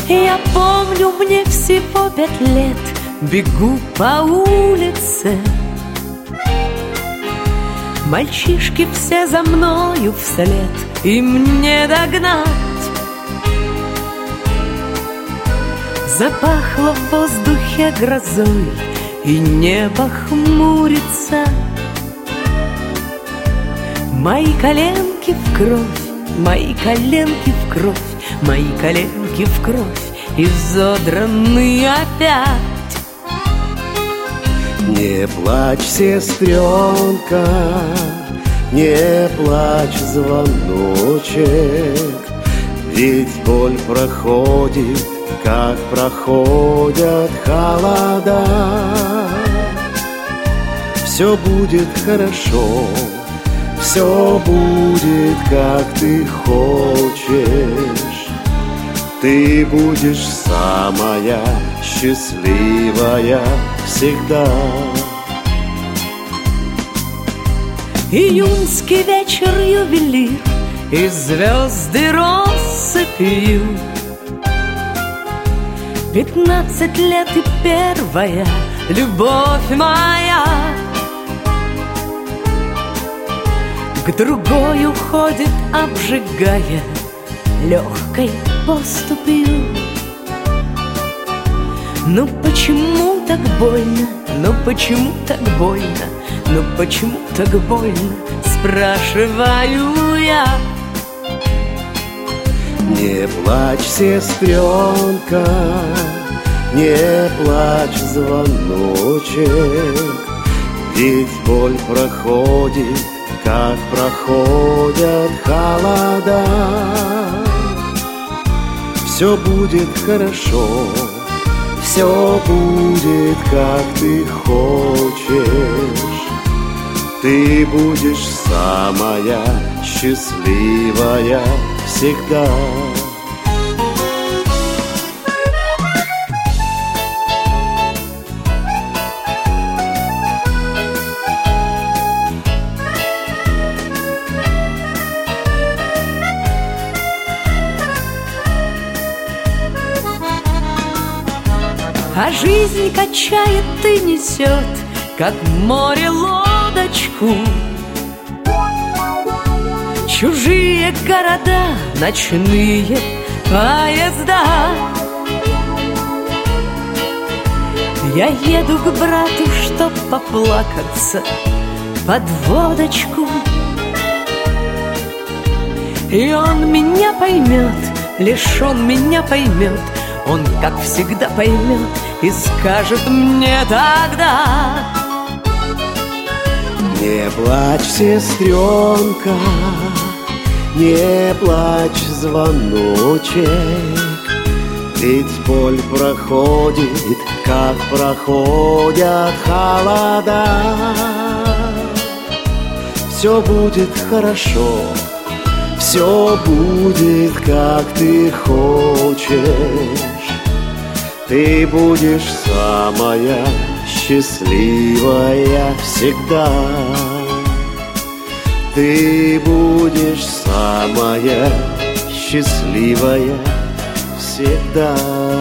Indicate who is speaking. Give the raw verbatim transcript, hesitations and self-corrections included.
Speaker 1: Я помню, мне всего пять лет, бегу по улице. Мальчишки все за мною вслед, им не догнать. Запахло в воздухе грозой, и небо хмурится. Мои коленки в кровь, мои коленки в кровь, мои коленки в кровь, изодраны опять.
Speaker 2: Не плачь, сестренка, не плачь, звоночек, ведь боль проходит, как проходят холода. Все будет хорошо, все будет, как ты хочешь. Ты будешь самая счастливая всегда.
Speaker 1: Июньский вечер, ювелир, и звезды россыпью. Пятнадцать лет и первая любовь моя к другой уходит, обжигая легкой поступью. Ну почему так больно, ну почему так больно, ну почему так больно, спрашиваю я.
Speaker 2: Не плачь, сестренка, не плачь, звоночек, ведь боль проходит, как проходят холода. Все будет хорошо, все будет, как ты хочешь. Ты будешь самая счастливая всегда.
Speaker 1: А жизнь качает и несет, как море, лодочку. Чужие города, ночные поезда. Я еду к брату, чтоб поплакаться под водочку. И он меня поймет, лишь он меня поймет. Он, как всегда, поймет и скажет мне тогда.
Speaker 2: Не плачь, сестренка, не плачь, звоночек, ведь боль проходит, как проходят холода. Все будет хорошо, все будет, как ты хочешь. Ты будешь самая счастливая всегда. Ты будешь самая счастливая всегда.